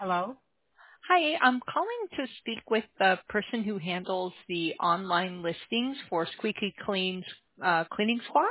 Hello? Hi, I'm calling to speak with the person who handles the online listings for Squeaky Clean's cleaning squad.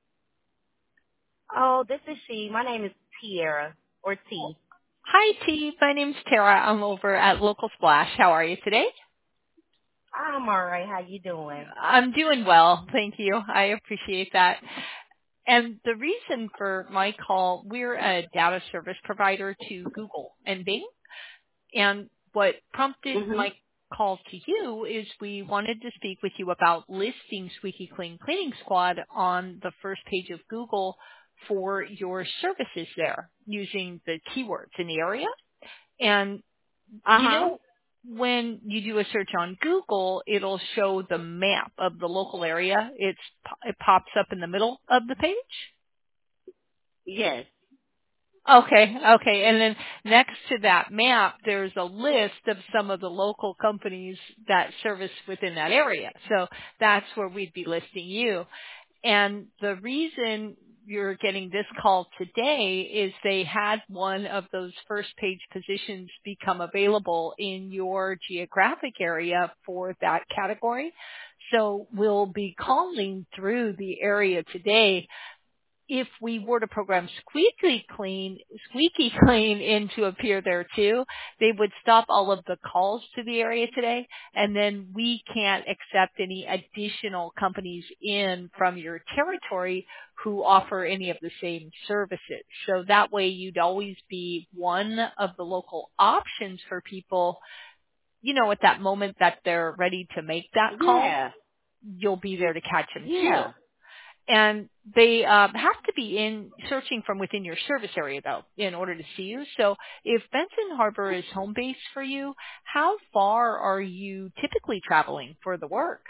Oh, this is she. My name is Tierra, or T. Hi, T. My name's Tara. I'm over at Local Splash. How are you today? I'm all right. How you doing? I'm doing well. Thank you. I appreciate that. And the reason for my call, we're a data service provider to Google and Bing. And what prompted Mhm. my call to you is we wanted to speak with you about listing Squeaky Clean Cleaning Squad on the first page of Google for your services there using the keywords in the area. And you Uh-huh. know, when you do a search on Google, it'll show the map of the local area. It pops up in the middle of the page. Yes. Okay. And then next to that map, there's a list of some of the local companies that service within that area. So that's where we'd be listing you. And the reason you're getting this call today is they had one of those first page positions become available in your geographic area for that category. So we'll be calling through the area today. If we were to program Squeaky Clean in to appear there too, they would stop all of the calls to the area today, and then we can't accept any additional companies in from your territory who offer any of the same services. So that way you'd always be one of the local options for people, at that moment that they're ready to make that call, Yeah. you'll be there to catch them too. Yeah. And they have to be in searching from within your service area though in order to see you. So if Benson Harbor is home base for you, how far are you typically traveling for the work?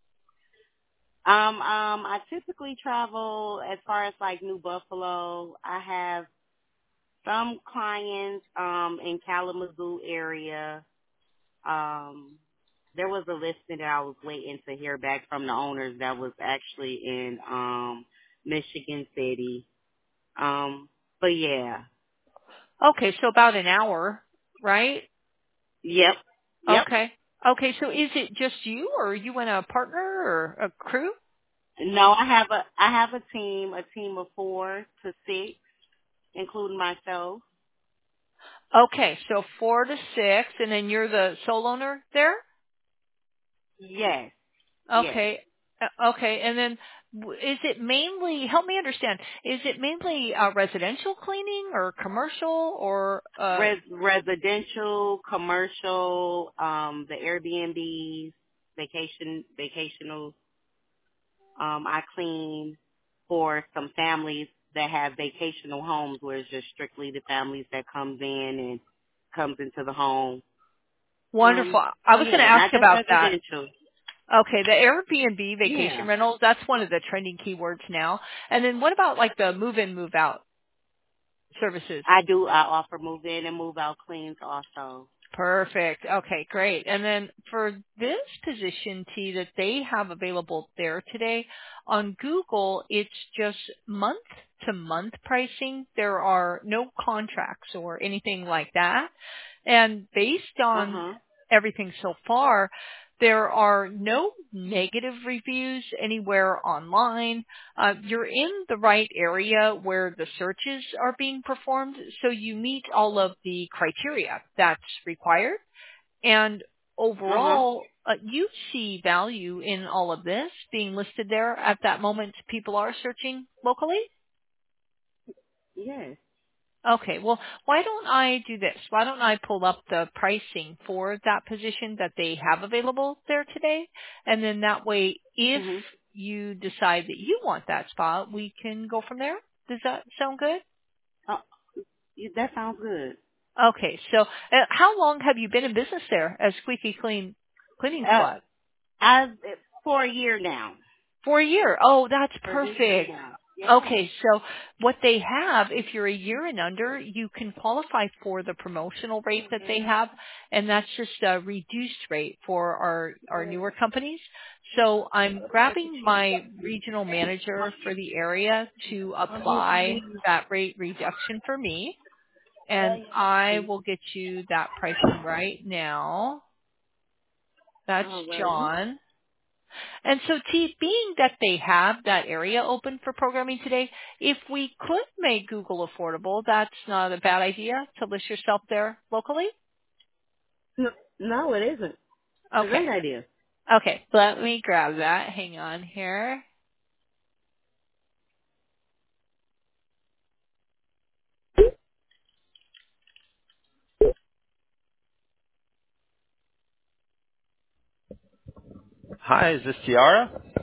I typically travel as far as like New Buffalo. I have some clients in Kalamazoo area. Um there was a listing that I was waiting to hear back from the owners that was actually in Michigan City. But yeah. Okay, so about an hour, right? Yep. Yep. Okay. Okay, so is it just you or are you and a partner or a crew? No, I have a team of 4 to 6, including myself. Okay, so 4 to 6 and then you're the sole owner there? Yes, yes. Okay. Okay. And then is it mainly, help me understand, is it mainly residential cleaning or commercial or, Residential, commercial, the Airbnbs, vacational. I clean for some families that have vacational homes where it's just strictly the families that comes in and comes into the home. wonderful. I So was going to yeah, ask not just about that. residential. Okay. The Airbnb vacation Yeah. rentals, that's one of the trending keywords now. And then what about like the move in, move out services? I offer move in and move out cleans also. Perfect. Okay, great. And then for this position, T, that they have available there today, on Google, it's just month to month pricing. There are no contracts or anything like that. And based on Uh-huh. everything so far, there are no negative reviews anywhere online. You're in the right area where the searches are being performed, so you meet all of the criteria that's required. And Uh-huh. overall, you see value in all of this being listed there at that moment people are searching locally? Yes. Okay, well, why don't I do this? Why don't I pull up the pricing for that position that they have available there today? And then that way, if Mhm. you decide that you want that spot, we can go from there. Does that sound good? Oh, that sounds good. Okay, so how long have you been in business there as Squeaky Clean Cleaning Uh, Squad? I for a year now. For a year. Oh, that's For this year perfect. now. Yeah. Okay, so what they have, if you're a year and under, you can qualify for the promotional rate that they have, and that's just a reduced rate for our newer companies. So I'm grabbing my regional manager for the area to apply that rate reduction for me. And I will get you that pricing right now. That's Alrighty. John. And so, T, being that they have that area open for programming today, if we could make Google affordable, that's not a bad idea to list yourself there locally? No, it isn't. It's a Okay. great idea. Okay. Let me grab that. Hang on here. Hi, is this Tiara?